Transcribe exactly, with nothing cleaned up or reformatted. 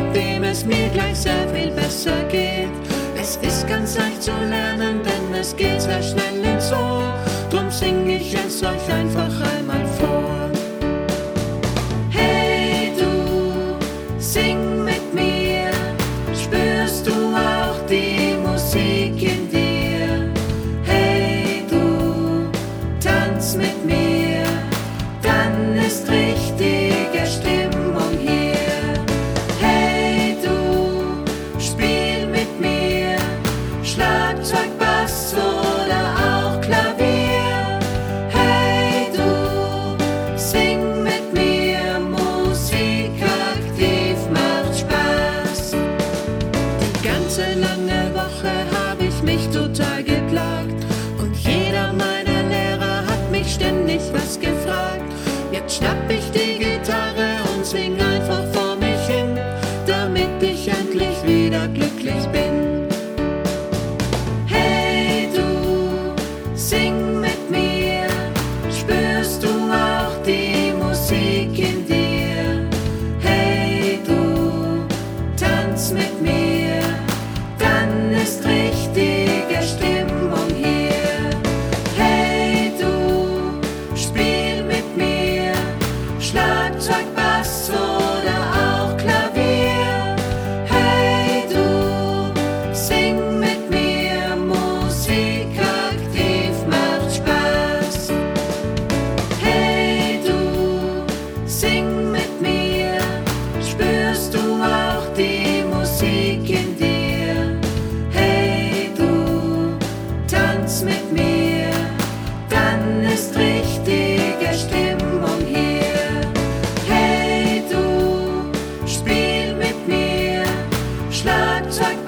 mit dem es mir gleich sehr viel besser geht. Es ist ganz leicht zu lernen, denn es geht sehr schnell ins Ohr. Drum sing ich es euch einfach einmal vor. Hey du, sing mit mir, spürst du auch die Musik in dir? Hey du, tanz mit mir, dann ist richtige Stimmung hier. Hey du, spiel mit mir, Schlagzeug, Bass oder auch Klavier. Hey du, sing mit mir, Musik aktiv macht Spaß. Die ganze lange Woche hab ich mich total geplagt und jeder meiner Lehrer hat mich ständig was gefragt. Jetzt schnapp ich die Gitarre und sing einfach vor mich hin, damit ich endlich wieder glücklich bin. Hey du, sing mit mir, spürst du auch die Musik in dir? Hey du, tanz mit mir, dann ist richtige Stimmung hier. Hey du, spiel mit mir, Schlagzeug, Bass oder auch Klavier. Hey du, sing mit mir, Musik aktiv macht Spaß. Hey du, sing mit mir, spürst du auch die Musik in dir? Hey du, tanz mit mir, dann ist richtige Stimmung hier. Hey du, spiel mit mir, Schlagzeug,